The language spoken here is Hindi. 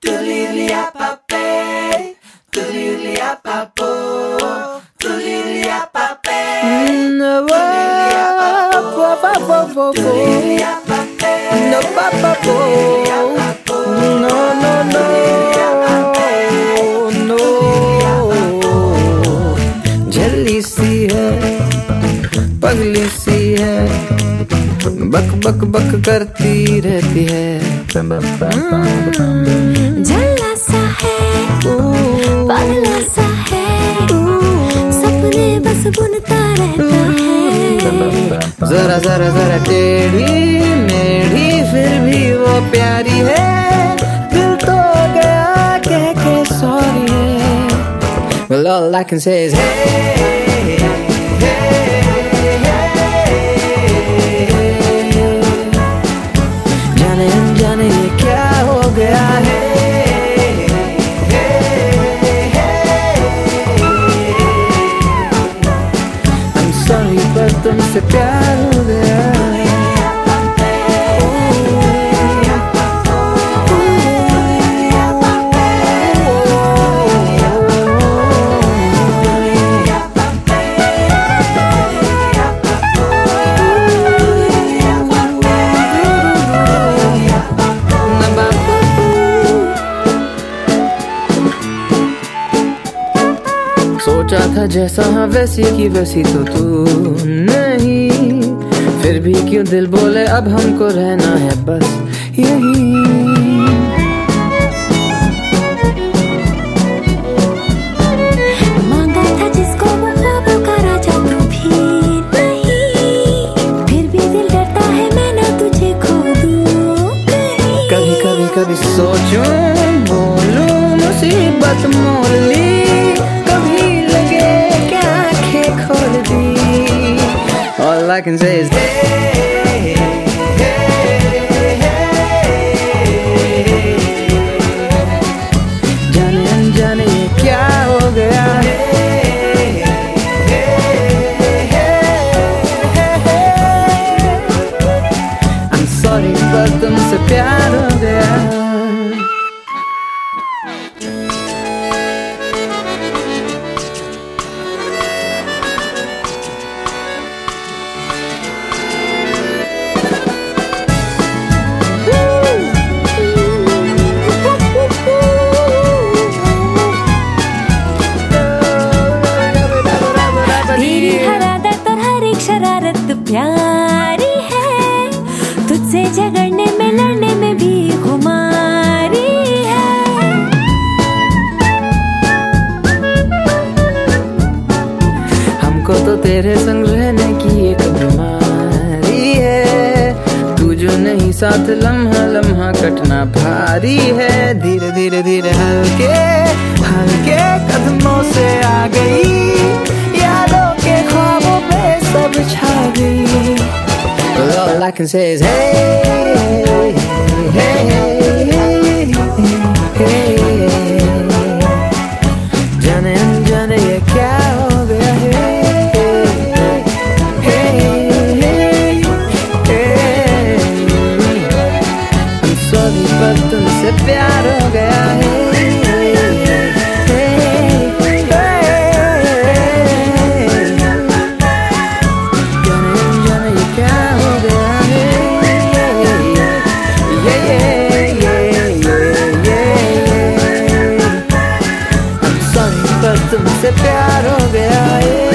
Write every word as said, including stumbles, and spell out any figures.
झल्ली सी है, पगली सी है, बक बक बक करती रहती है। झल्ला सा है, पगला सा है, सपने बस बुनता रहता है। जरा जरा जरा टेढ़ी मेढ़ी फिर भी वो प्यारी है। दिल तो गया कह के सॉरी है। Well, all I can say is hey, hey, hey, जाने अनजाने ये क्या हो गया है। I'm sorry पर तुमसे प्यार हो गया। सोचा था जैसा हाँ वैसी की वैसी तो तू नहीं, फिर भी क्यों दिल बोले अब हमको रहना है बस यही। मांगा था जिसको वो ख्वाबों का राजा तू भी नहीं, फिर भी दिल डरता है मैं ना तुझे खो दूं कहीं। कभी कभी कभी सोचूं बोलूं मुसीबत मोल ली, all I can say is hey, hey, hey, जाने अनजाने ये क्या हो गया है। I'm sorry पर तुमसे प्यार हो गया। प्यारी है तुझसे झगड़ने में लड़ने में भी खुमारी है। हमको तो तेरे संग रहने की एक बीमारी है। तू जो नहीं साथ लम्हा लम्हा कटना भारी है। धीरे धीरे धीरे हल्के हल्के कदमों से आ गई, यादों के ख्वाबों पे सब छा गई। All I can say is hey, hey, hey, hey, जाने अनजाने ये क्या हो गया है। I'm sorry पर तुमसे प्यार हो गया है। तुमसे प्यार हो गया है।